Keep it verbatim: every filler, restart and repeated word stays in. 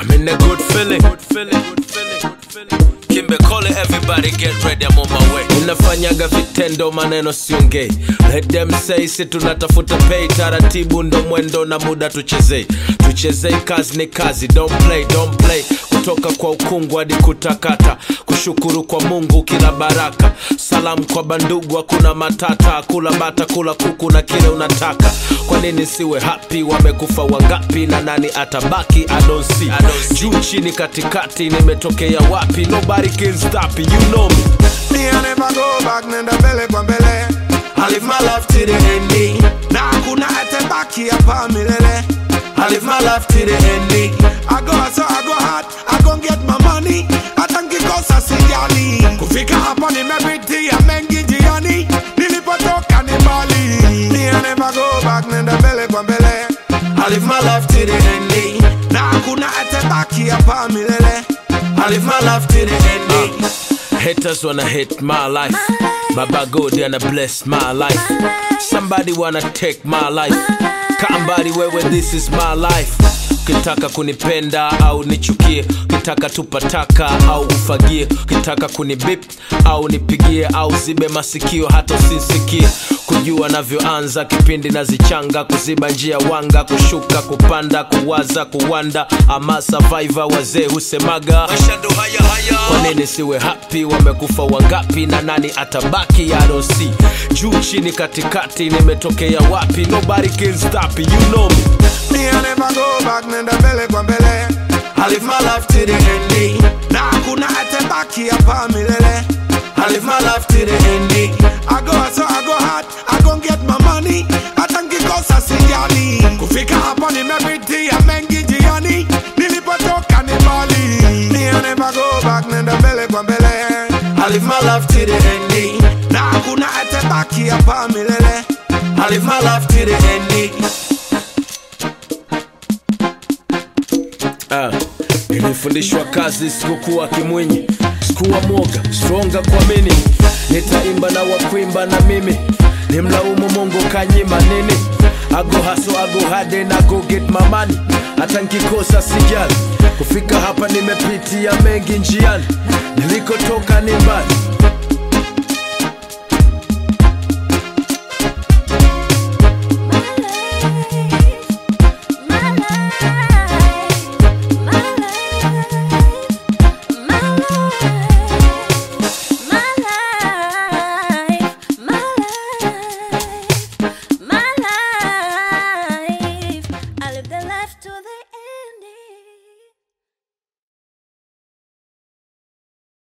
I'm in a good feeling. Good feeling, good feeling, good feeling. Kimbe call it, everybody get ready, I'm on my way. Unafanyaga vitendo maneno siongei. Let them say si tunatafuta pay. Taratibu ndo mwendo na muda tuchezei. Tuchezei kazi ni kazi, don't play, don't play. Kutoka kwa ukungu hadi kutakata. Kushukuru kwa Mungu kila baraka. Salamu kwa bandugu hakuna matata. Kula bata kula kuku na kile unataka. Kwa nini siwe happy, wamekufa wangapi na nani atabaki? I don't see, I don't see. Juu chini katikati nimetokea wapi? Nobody can stop it, you know me. Me I never go back, nenda mbele kwa mbele. I live my life to the ending. Na hakuna atebaki hapa milele. I live my life to the ending. I go so I go hard, I gon' get my money. Hata nkikosa sijali. Kufika hapa nimepitia mengi njiani. Nilipotoka ni mbali. Me I never go back, nenda mbele kwa mbele. I live my life to the ending. Na hakuna atebaki hapa milele. I live my life to the ending. uh, Haters wanna hate my life. Baba God wanna bless my life. Somebody wanna take my life. Kambari wewe, this is my life. Kitaka kunipenda au nichukie, kitaka tupataka au ufagie, kitaka kunibip au nipigie au zibe masikio hata usinsikie. Kujua navyoanza kipindi nazichanga, kuziba njia wanga, kushuka kupanda, kuwaza kuwanda. Ama survivor wazee husemaga mashando haya haya. Kwa nini siwe happy, wamekufa wangapi na nani atabaki? I don't see. Juu chini katikati nimetokea wapi? Nobody can stop it, you know me. Me I never go back, nenda mbele kwa mbele. I live my life to the ending. Na hakuna atebaki hapa milele. I live my life to the ending. I go so I go hard, I gon' get my money. Hata nkikosa sijali. Kufika hapa nimepitia mengi njiani. Nilipotoka ni mbali. Me I never go back, nenda mbele kwa mbele. I live my life to the ending. Na hakuna atebaki hapa milele. I live my life to the ending. Ah, nilifundishwa kazi sikukuwa kimwinyi, sikuwa mwoga, stronga kwa mini. Nitaimba na wakuimba na mimi, nimlaumu Mungu kanyima nini? I go hustle, I go hard and I go get my money. Hata nkikosa sijali. Kufika hapa nimepitia mengi njiani. Nilikotoka ni mbali. To the